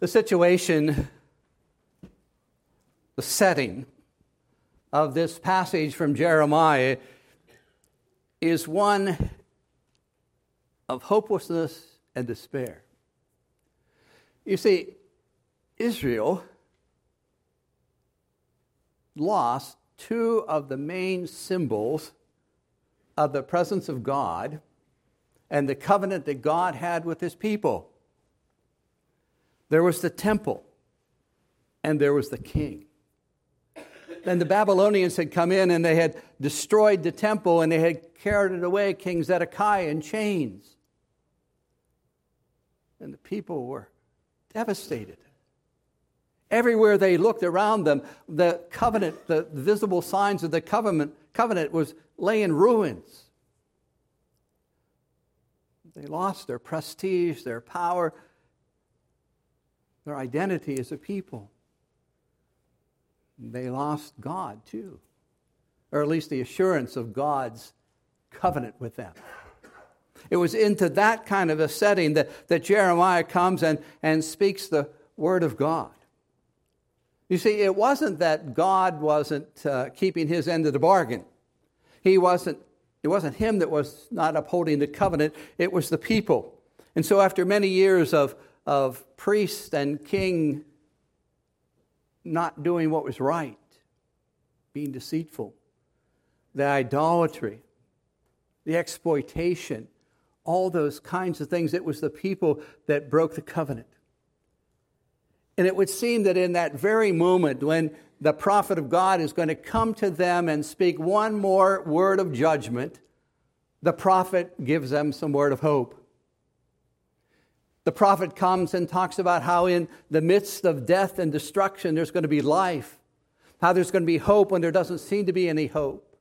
The situation, the setting of this passage from Jeremiah is one of hopelessness and despair. You see, Israel lost two of the main symbols of the presence of God and the covenant that God had with his people. There was the temple, and there was the king. Then the Babylonians had come in, and they had destroyed the temple, and they had carried away King Zedekiah in chains. And the people were devastated. Everywhere they looked around them, the covenant, the visible signs of the covenant was lay in ruins. They lost their prestige, their power, their identity as a people. They lost God too, or at least the assurance of God's covenant with them. It was into that kind of a setting that Jeremiah comes and speaks the word of God. You see, it wasn't that God wasn't keeping his end of the bargain. It wasn't him that was not upholding the covenant. It was the people. And so after many years of priest and king not doing what was right, being deceitful, the idolatry, the exploitation, all those kinds of things, it was the people that broke the covenant. And it would seem that in that very moment when the prophet of God is going to come to them and speak one more word of judgment, the prophet gives them some word of hope. The prophet comes and talks about how in the midst of death and destruction there's going to be life, how there's going to be hope when there doesn't seem to be any hope,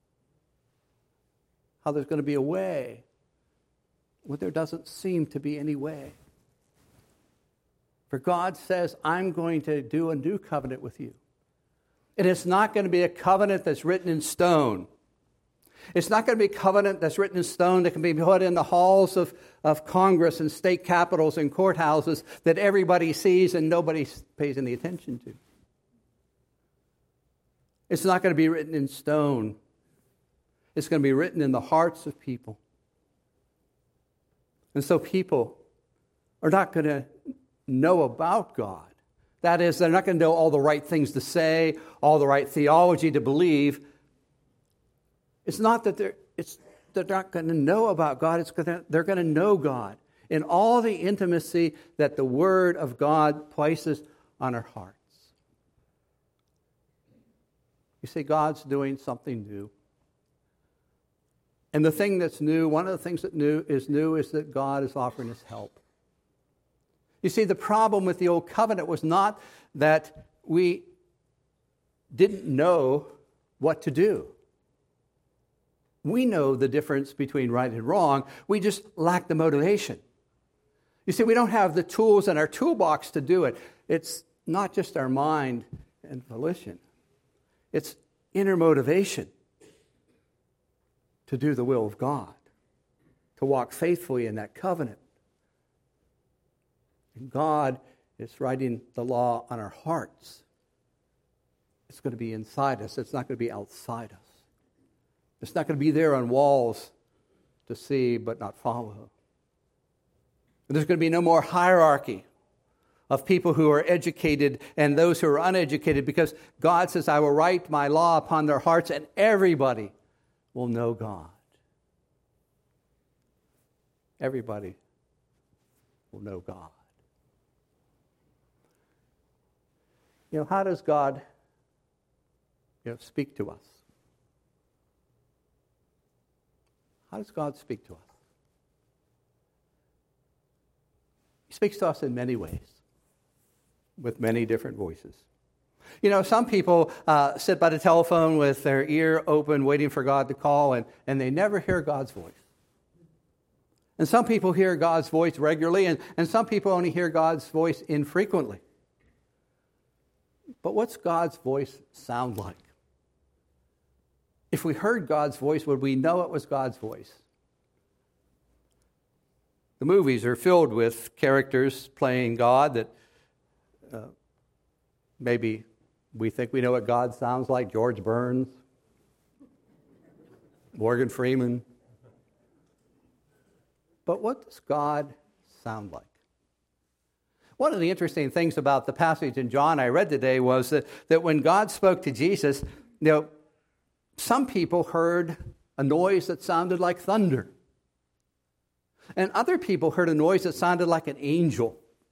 how there's going to be a way when there doesn't seem to be any way. For God says, I'm going to do a new covenant with you. And it's not going to be a covenant that's written in stone. It's not going to be a covenant that's written in stone that can be put in the halls of Congress and state capitals and courthouses that everybody sees and nobody pays any attention to. It's not going to be written in stone. It's going to be written in the hearts of people. And so people are not going to know about God. That is, they're not going to know all the right things to say, all the right theology to believe. It's not that they're not going to know about God. They're going to know God in all the intimacy that the Word of God places on our hearts. You see, God's doing something new. And the thing that's new, one of the things that is that God is offering us help. You see, the problem with the old covenant was not that we didn't know what to do. We know the difference between right and wrong. We just lack the motivation. You see, we don't have the tools in our toolbox to do it. It's not just our mind and volition. It's inner motivation to do the will of God, to walk faithfully in that covenant. And God is writing the law on our hearts. It's going to be inside us. It's not going to be outside us. It's not going to be there on walls to see but not follow. And there's going to be no more hierarchy of people who are educated and those who are uneducated, because God says, I will write my law upon their hearts and everybody will know God. Everybody will know God. You know, how does God speak to us? How does God speak to us? He speaks to us in many ways, with many different voices. You know, some people sit by the telephone with their ear open, waiting for God to call, and they never hear God's voice. And some people hear God's voice regularly, and some people only hear God's voice infrequently. But what's God's voice sound like? If we heard God's voice, would we know it was God's voice? The movies are filled with characters playing God that Maybe we think we know what God sounds like. George Burns, Morgan Freeman. But what does God sound like? One of the interesting things about the passage in John I read today was that when God spoke to Jesus, some people heard a noise that sounded like thunder. And other people heard a noise that sounded like an angel.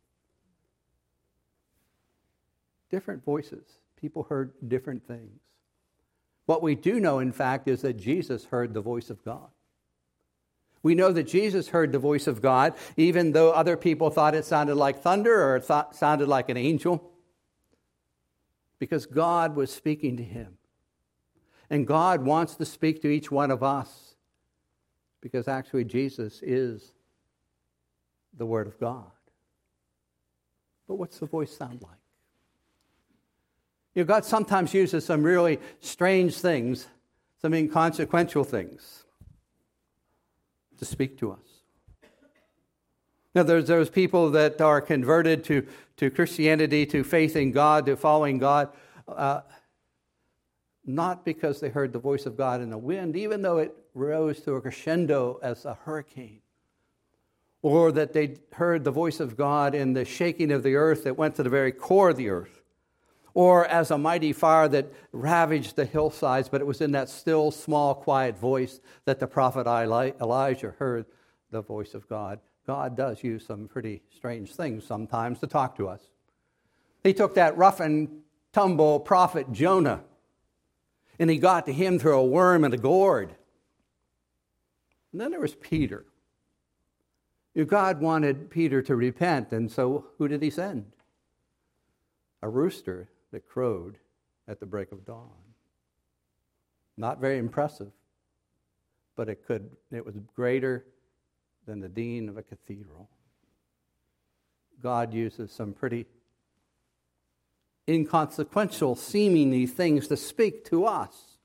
Different voices. People heard different things. What we do know, in fact, is that Jesus heard the voice of God. We know that Jesus heard the voice of God, even though other people thought it sounded like thunder or it sounded like an angel, because God was speaking to him. And God wants to speak to each one of us, because actually Jesus is the Word of God. But what's the voice sound like? God sometimes uses some really strange things, some inconsequential things, to speak to us. Now, there's those people that are converted to Christianity, to faith in God, to following God, not because they heard the voice of God in the wind, even though it rose to a crescendo as a hurricane, or that they heard the voice of God in the shaking of the earth that went to the very core of the earth, or as a mighty fire that ravaged the hillsides, but it was in that still, small, quiet voice that the prophet Elijah heard the voice of God. God does use some pretty strange things sometimes to talk to us. He took that rough and tumble prophet Jonah, and he got to him through a worm and a gourd. And then there was Peter. God wanted Peter to repent, and so who did he send? A rooster that crowed at the break of dawn. Not very impressive, but it was greater than the dean of a cathedral. God uses some pretty inconsequential, seemingly things to speak to us.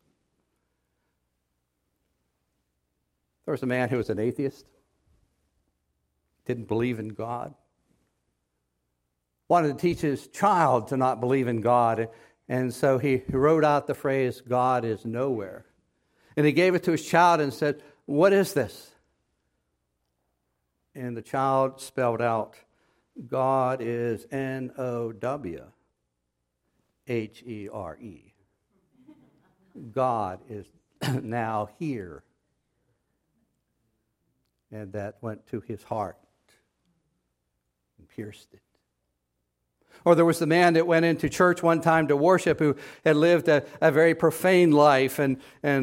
There was a man who was an atheist, didn't believe in God, wanted to teach his child to not believe in God, and so he wrote out the phrase, God is nowhere. And he gave it to his child and said, what is this? And the child spelled out, God is Nowhere. God is now here. And that went to his heart and pierced it. Or there was the man that went into church one time to worship who had lived a very profane life and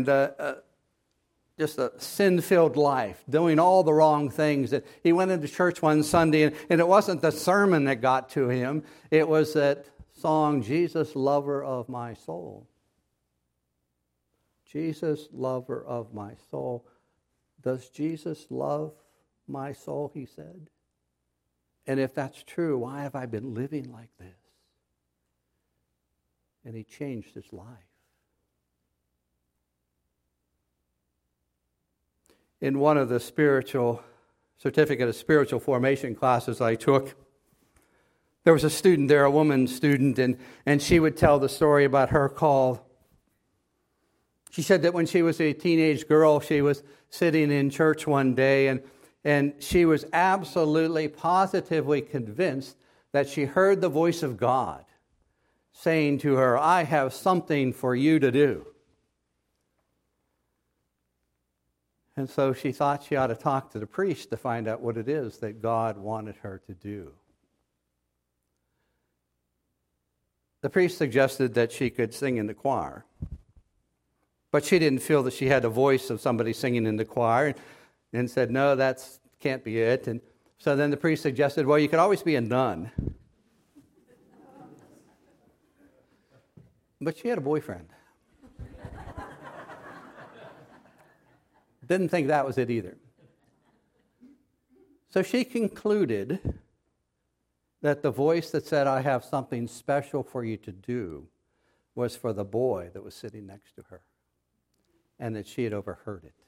just a sin-filled life, doing all the wrong things. That he went into church one Sunday, and it wasn't the sermon that got to him. It was that song, Jesus, lover of my soul. Jesus, lover of my soul. Does Jesus love my soul, he said? And if that's true, why have I been living like this? And he changed his life. In one of the certificate of spiritual formation classes I took, there was a student there, a woman student, and she would tell the story about her call. She said that when she was a teenage girl, she was sitting in church one day, and she was absolutely, positively convinced that she heard the voice of God saying to her, I have something for you to do. And so she thought she ought to talk to the priest to find out what it is that God wanted her to do. The priest suggested that she could sing in the choir. But she didn't feel that she had the voice of somebody singing in the choir and said, no, that can't be it. And so then the priest suggested, well, you could always be a nun. But she had a boyfriend. Didn't think that was it either. So she concluded that the voice that said, I have something special for you to do, was for the boy that was sitting next to her, and that she had overheard it.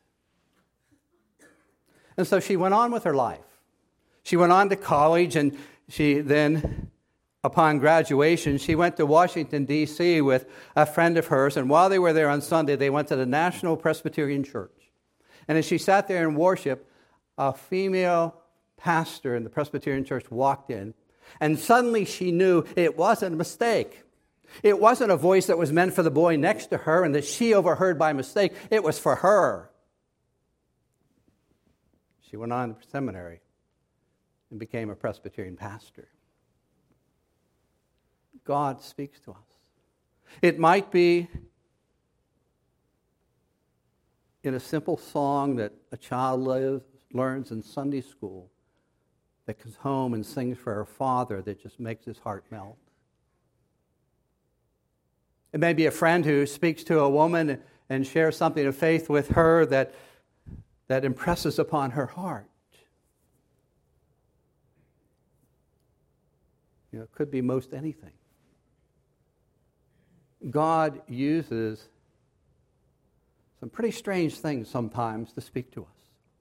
And so she went on with her life. She went on to college, and she then upon graduation, she went to Washington, D.C. with a friend of hers, and while they were there on Sunday, they went to the National Presbyterian Church. And as she sat there in worship, a female pastor in the Presbyterian Church walked in, and suddenly she knew it wasn't a mistake. It wasn't a voice that was meant for the boy next to her and that she overheard by mistake. It was for her. She went on to seminary and became a Presbyterian pastor. God speaks to us. It might be in a simple song that a child learns in Sunday school, that comes home and sings for her father, that just makes his heart melt. It may be a friend who speaks to a woman and shares something of faith with her that impresses upon her heart. It could be most anything. God uses some pretty strange things sometimes to speak to us.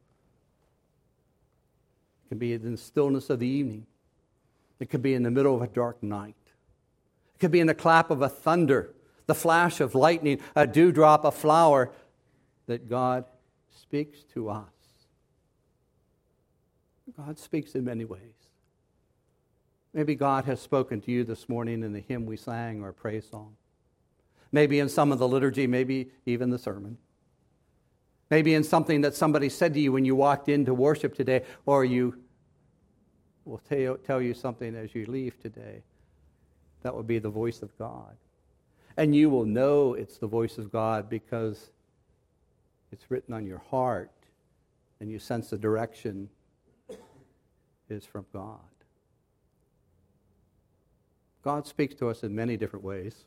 It can be in the stillness of the evening. It could be in the middle of a dark night. It could be in the clap of a thunder, the flash of lightning, a dewdrop, a flower, that God speaks to us. God speaks in many ways. Maybe God has spoken to you this morning in the hymn we sang or a praise song. Maybe in some of the liturgy, maybe even the sermon. Maybe in something that somebody said to you when you walked into worship today, or you will tell you something as you leave today. That will be the voice of God. And you will know it's the voice of God because it's written on your heart and you sense the direction is from God. God speaks to us in many different ways.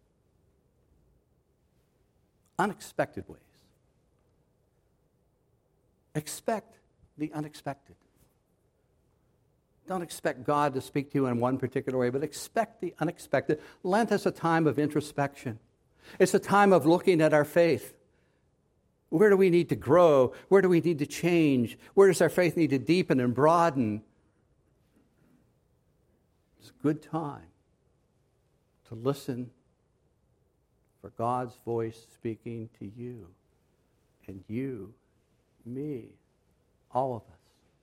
Unexpected ways. Expect the unexpected. Don't expect God to speak to you in one particular way, but expect the unexpected. Lent is a time of introspection. It's a time of looking at our faith. Where do we need to grow? Where do we need to change? Where does our faith need to deepen and broaden? It's a good time to listen for God's voice speaking to you and you, me, all of us.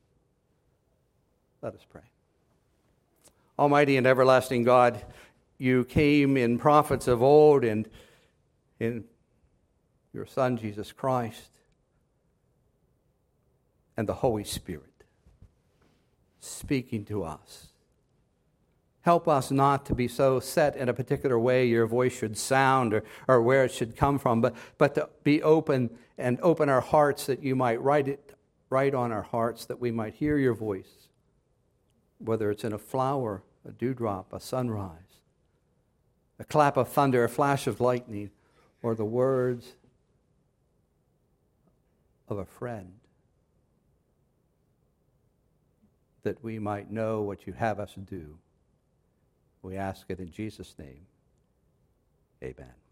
Let us pray. Almighty and everlasting God, you came in prophets of old and in your Son, Jesus Christ, and the Holy Spirit speaking to us. Help us not to be so set in a particular way your voice should sound or where it should come from, but to be open and open our hearts that you might write on our hearts, that we might hear your voice, whether it's in a flower, a dewdrop, a sunrise, a clap of thunder, a flash of lightning, or the words of a friend, that we might know what you have us do. We ask it in Jesus' name. Amen.